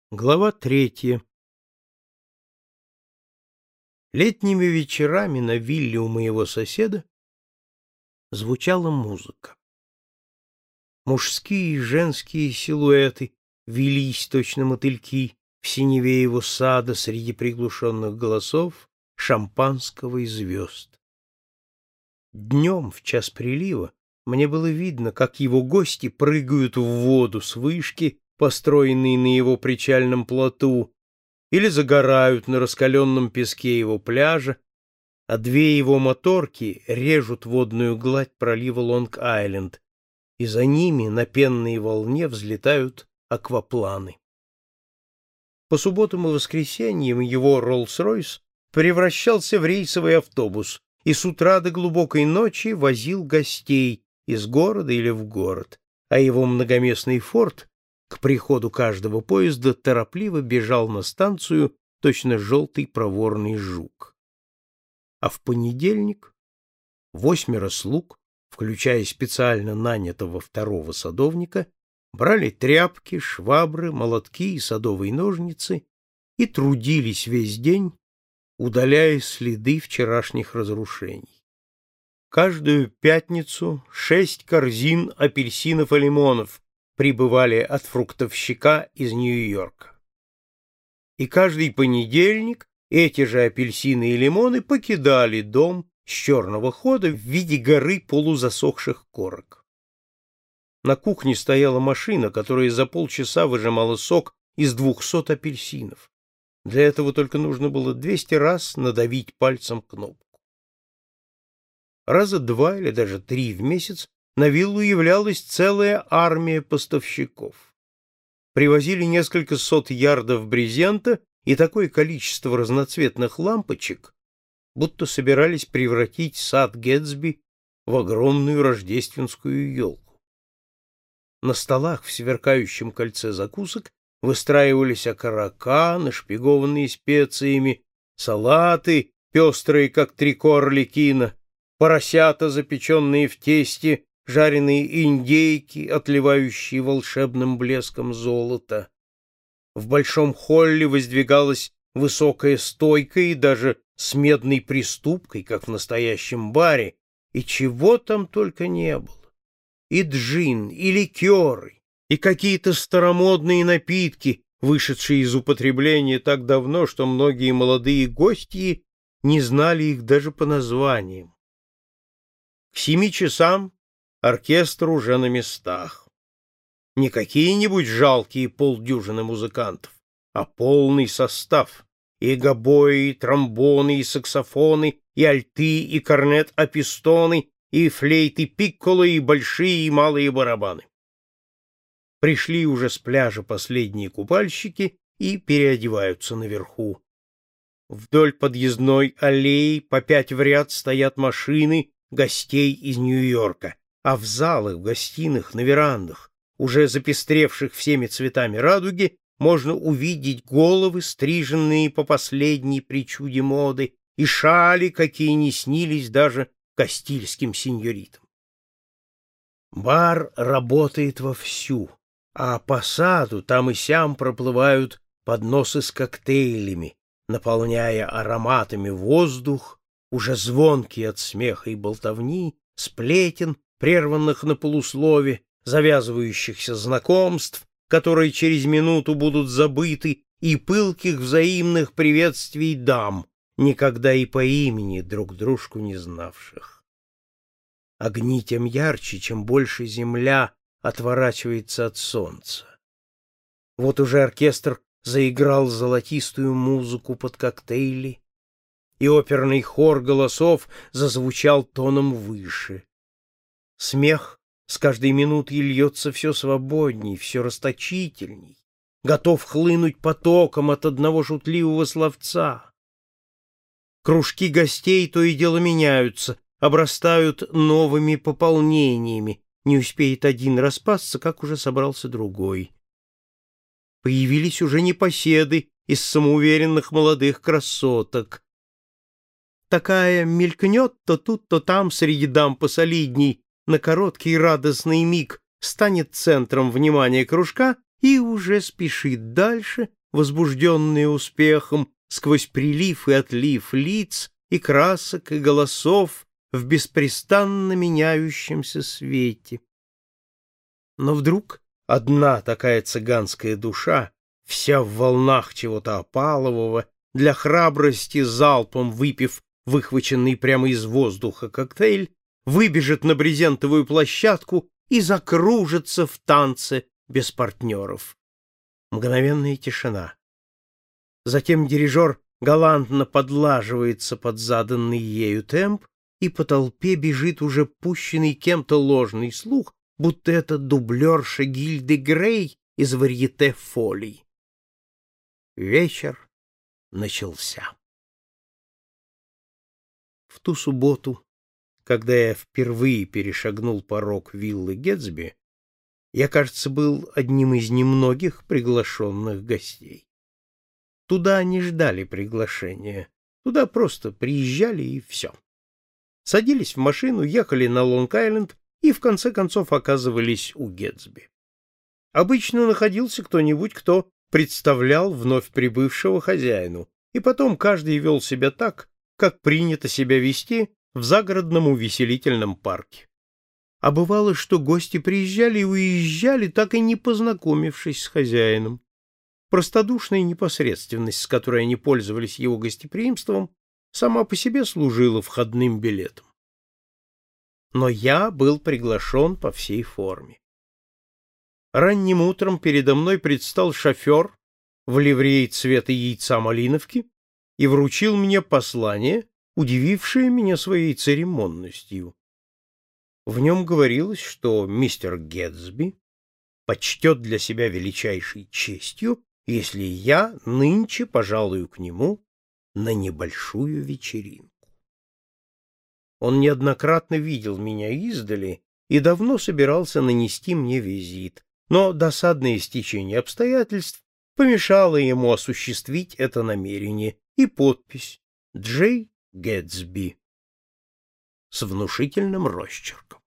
Глава 3. Летними вечерами на вилле у моего соседа звучала музыка. Мужские и женские силуэты вились точно мотыльки в синеве его сада среди приглушенных голосов, шампанского и звезд. Днем, в час прилива, мне было видно, как его гости прыгают в воду с вышки, построенные на его причальном плоту, или загорают на раскаленном песке его пляжа, а две его моторки режут водную гладь пролива Лонг-Айленд, и за ними на пенной волне взлетают аквапланы. По субботам и воскресеньям его Роллс-Ройс превращался в рейсовый автобус и с утра до глубокой ночи возил гостей из города или в город, а его многоместный форт к приходу каждого поезда торопливо бежал на станцию точно желтый проворный жук. А в понедельник 8 слуг, включая специально нанятого второго садовника, брали тряпки, швабры, молотки и садовые ножницы и трудились весь день, удаляя следы вчерашних разрушений. Каждую пятницу 6 корзин апельсинов и лимонов прибывали от фруктовщика из Нью-Йорка. И каждый понедельник эти же апельсины и лимоны покидали дом с черного хода в виде горы полузасохших корок. На кухне стояла машина, которая за полчаса выжимала сок из 200 апельсинов. Для этого только нужно было 200 раз надавить пальцем кнопку. Раза 2 или даже 3 в месяц на виллу являлась целая армия поставщиков. Привозили несколько сот ярдов брезента и такое количество разноцветных лампочек, будто собирались превратить сад Гэтсби в огромную рождественскую елку. На столах в сверкающем кольце закусок выстраивались окорока, нашпигованные специями, салаты, пестрые, как трико арлекино, поросята, запеченные в тесте, жареные индейки, отливающие волшебным блеском золота. В большом холле воздвигалась высокая стойка и даже с медной приступкой, как в настоящем баре, и чего там только не было. И джин, и ликеры, и какие-то старомодные напитки, вышедшие из употребления так давно, что многие молодые гости не знали их даже по названиям. К 7 часам оркестр уже на местах. Не какие-нибудь жалкие полдюжины музыкантов, а полный состав. И гобои, и тромбоны, и саксофоны, и альты, и корнет-апистоны, и флейты-пикколо, и большие и малые барабаны. Пришли уже с пляжа последние купальщики и переодеваются наверху. Вдоль подъездной аллеи по 5 в ряд стоят машины гостей из Нью-Йорка, а в залах, в гостиных, на верандах, уже запестревших всеми цветами радуги, можно увидеть головы, стриженные по последней причуде моды, и шали, какие не снились даже кастильским сеньоритам. Бар работает вовсю, а по саду там и сям проплывают подносы с коктейлями, наполняя ароматами воздух, уже звонкий от смеха и болтовни, сплетен, прерванных на полуслове, завязывающихся знакомств, которые через минуту будут забыты, и пылких взаимных приветствий дам, никогда и по имени друг дружку не знавших. Огни тем ярче, чем больше земля отворачивается от солнца. Вот уже оркестр заиграл золотистую музыку под коктейли, и оперный хор голосов зазвучал тоном выше. Смех с каждой минутой льется все свободней, все расточительней, готов хлынуть потоком от одного шутливого словца. Кружки гостей то и дело меняются, обрастают новыми пополнениями, не успеет один распасться, как уже собрался другой. Появились уже непоседы из самоуверенных молодых красоток. Такая мелькнет то тут, то там среди дам посолидней, на короткий радостный миг станет центром внимания кружка и уже спешит дальше, возбужденный успехом, сквозь прилив и отлив лиц и красок и голосов в беспрестанно меняющемся свете. Но вдруг одна такая цыганская душа, вся в волнах чего-то опалового, для храбрости залпом выпив выхваченный прямо из воздуха коктейль, выбежит на брезентовую площадку и закружится в танце без партнеров. Мгновенная тишина. Затем дирижер галантно подлаживается под заданный ею темп, и по толпе бежит уже пущенный кем-то ложный слух, будто это дублерша Гильды Грей из варьете «Фолий». Вечер начался. В ту субботу, когда я впервые перешагнул порог виллы Гетсби, я, кажется, был одним из немногих приглашенных гостей. Туда не ждали приглашения, туда просто приезжали и все. Садились в машину, ехали на Лонг-Айленд и в конце концов оказывались у Гетсби. Обычно находился кто-нибудь, кто представлял вновь прибывшего хозяину, и потом каждый вел себя так, как принято себя вести в загородном увеселительном парке. А бывало, что гости приезжали и уезжали, так и не познакомившись с хозяином. Простодушная непосредственность, с которой они пользовались его гостеприимством, сама по себе служила входным билетом. Но я был приглашен по всей форме. Ранним утром передо мной предстал шофер в ливрее цвета яйца малиновки и вручил мне послание, удивившее меня своей церемонностью. В нем говорилось, что мистер Гетсби почтет для себя величайшей честью, если я нынче пожалую к нему на небольшую вечеринку. Он неоднократно видел меня издали и давно собирался нанести мне визит, но досадное стечение обстоятельств помешало ему осуществить это намерение, и подпись «Джей Гетсби» с внушительным росчерком.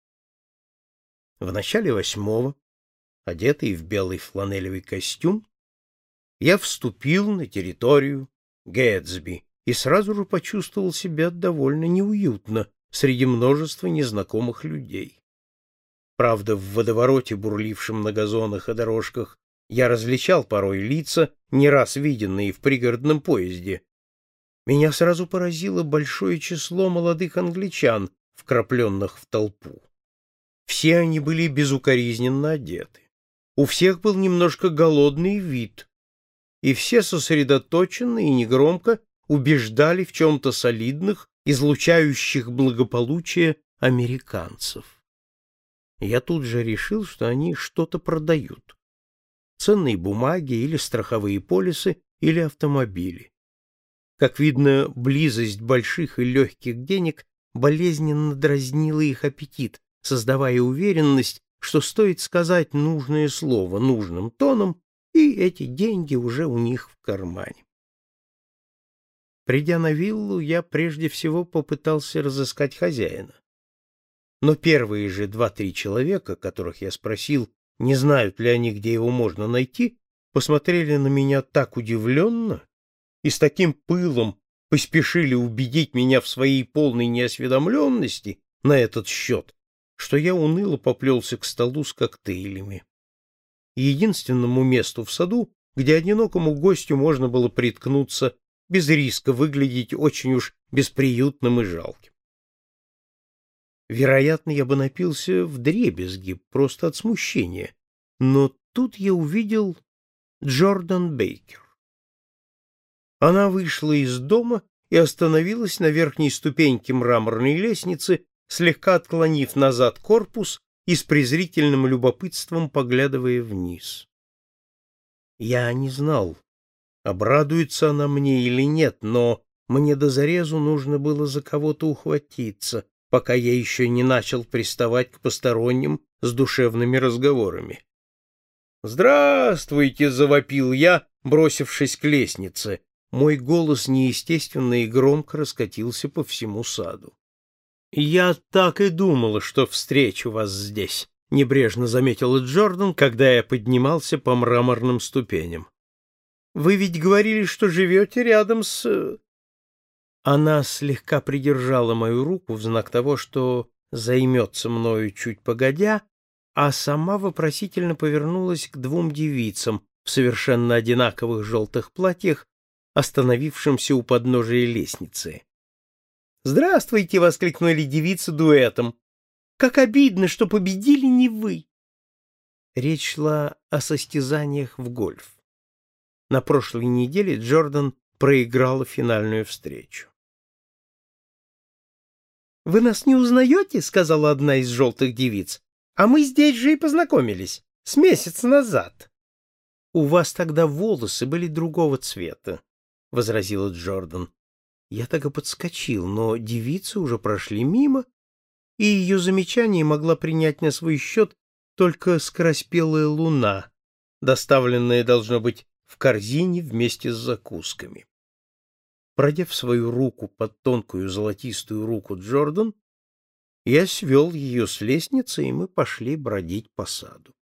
В начале 8-го, одетый в белый фланелевый костюм, я вступил на территорию Гетсби и сразу же почувствовал себя довольно неуютно среди множества незнакомых людей. Правда, в водовороте, бурлившем на газонах и дорожках, я различал порой лица, не раз виденные в пригородном поезде. Меня сразу поразило большое число молодых англичан, вкрапленных в толпу. Все они были безукоризненно одеты. У всех был немножко голодный вид, и все сосредоточенно и негромко убеждали в чем-то солидных, излучающих благополучие американцев. Я тут же решил, что они что-то продают. Ценные бумаги или страховые полисы, или автомобили. Как видно, близость больших и легких денег болезненно дразнила их аппетит, создавая уверенность, что стоит сказать нужное слово нужным тоном, и эти деньги уже у них в кармане. Придя на виллу, я прежде всего попытался разыскать хозяина. Но первые же 2-3 человека, которых я спросил, не знают ли они, где его можно найти, посмотрели на меня так удивленно и с таким пылом поспешили убедить меня в своей полной неосведомленности на этот счет, что я уныло поплелся к столу с коктейлями. Единственному месту в саду, где одинокому гостю можно было приткнуться без риска выглядеть очень уж бесприютным и жалким. Вероятно, я бы напился вдребезги, просто от смущения, но тут я увидел Джордан Бейкер. Она вышла из дома и остановилась на верхней ступеньке мраморной лестницы, слегка отклонив назад корпус и с презрительным любопытством поглядывая вниз. Я не знал, обрадуется она мне или нет, но мне до зарезу нужно было за кого-то ухватиться, пока я еще не начал приставать к посторонним с душевными разговорами. «Здравствуйте!» — завопил я, бросившись к лестнице. Мой голос неестественно и громко раскатился по всему саду. «Я так и думала, что встречу вас здесь», — небрежно заметила Джордан, когда я поднимался по мраморным ступеням. «Вы ведь говорили, что живете рядом с...» Она слегка придержала мою руку в знак того, что займется мною чуть погодя, а сама вопросительно повернулась к двум девицам в совершенно одинаковых желтых платьях, остановившимся у подножия лестницы. «Здравствуйте!» — воскликнули девицы дуэтом. «Как обидно, что победили не вы!» Речь шла о состязаниях в гольф. На прошлой неделе Джордан проиграла финальную встречу. «Вы нас не узнаете?» — сказала одна из желтых девиц. «А мы здесь же и познакомились, с месяца назад». «У вас тогда волосы были другого цвета», — возразила Джордан. Я так и подскочил, но девицы уже прошли мимо, и ее замечание могла принять на свой счет только скороспелая луна, доставленная, должно быть, в корзине вместе с закусками. Продев свою руку под тонкую золотистую руку Джордан, я свел ее с лестницы, и мы пошли бродить по саду.